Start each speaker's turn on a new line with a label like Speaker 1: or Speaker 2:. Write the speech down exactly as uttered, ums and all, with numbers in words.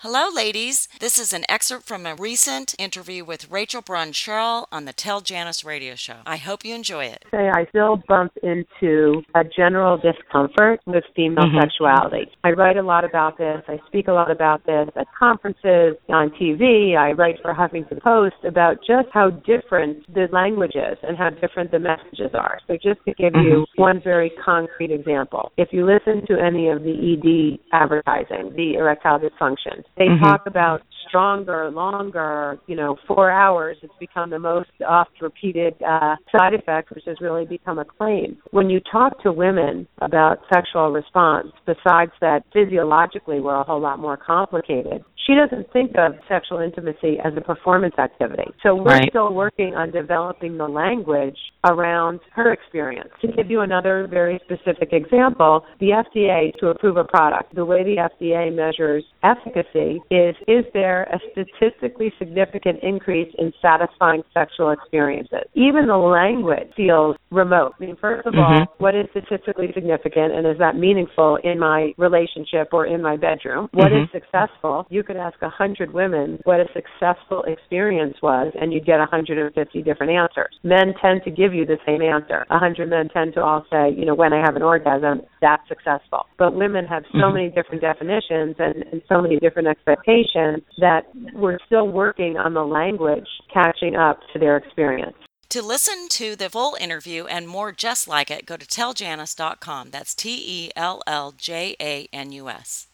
Speaker 1: Hello, ladies. This is an excerpt from a recent interview with Rachel Brun Sherrill on the Tell Janice radio show. I hope you enjoy it.
Speaker 2: Say I still bump into a general discomfort with female
Speaker 1: Mm-hmm.
Speaker 2: sexuality. I write a lot about this. I speak a lot about this at conferences, on T V. I write for Huffington Post about just how different the language is and how different the messages are. So just to give you one very concrete example, if you listen to any of the E D advertising, the erectile dysfunction, they
Speaker 1: Mhm.
Speaker 2: talk about stronger, longer, you know, four hours. It's become the most oft-repeated uh, side effect, which has really become a claim. When you talk to women about sexual response, besides that physiologically we're a whole lot more complicated, she doesn't think of sexual intimacy as a performance activity. So we're
Speaker 1: Right.
Speaker 2: still working on developing the language around her experience. To give you another very specific example, the F D A, to approve a product, the way the F D A measures efficacy is, is there a statistically significant increase in satisfying sexual experiences? Even the language feels remote. I mean, first of all,
Speaker 1: Mhm.
Speaker 2: what is statistically significant, and is that meaningful in my relationship or in my bedroom? What is
Speaker 1: Mhm.
Speaker 2: successful? You could ask one hundred women what a successful experience was, and you'd get one hundred fifty different answers. Men tend to give you the same answer. one hundred men tend to all say, you know, when I have an orgasm, that's successful. But women have so
Speaker 1: Mhm.
Speaker 2: many different definitions and, and so many different expectations that we're still working on the language catching up to their experience.
Speaker 1: To listen to the full interview and more just like it, go to tell janice dot com. That's T E L L J A N U S.